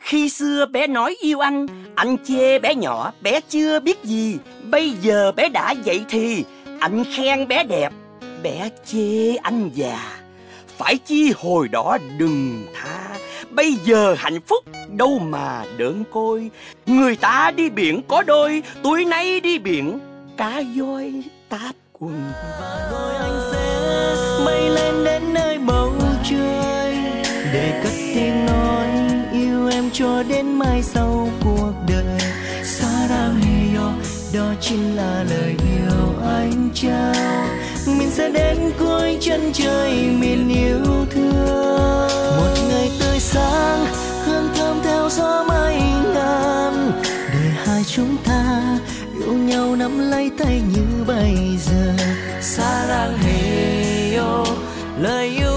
Khi xưa bé nói yêu anh chê bé nhỏ, bé chưa biết gì. Bây giờ bé đã vậy thì anh khen bé đẹp, bé chê anh già. Phải chi hồi đó đừng tha, bây giờ hạnh phúc đâu mà đớn côi. Người ta đi biển có đôi, tối nay đi biển cá voi táp quần. Và rồi anh sẽ bay lên đến nơi bầu trời để cất tiếng nói yêu em cho đến mai sau cuộc đời. Sarangeyo, đó chính là lời yêu anh trao. Mình sẽ đến cuối chân trời miền yêu thương. Một ngày tươi sáng, hương thơm theo gió mây ngàn, để hai chúng ta yêu nhau nắm lấy tay như bây giờ. Sarangeyo, lời yêu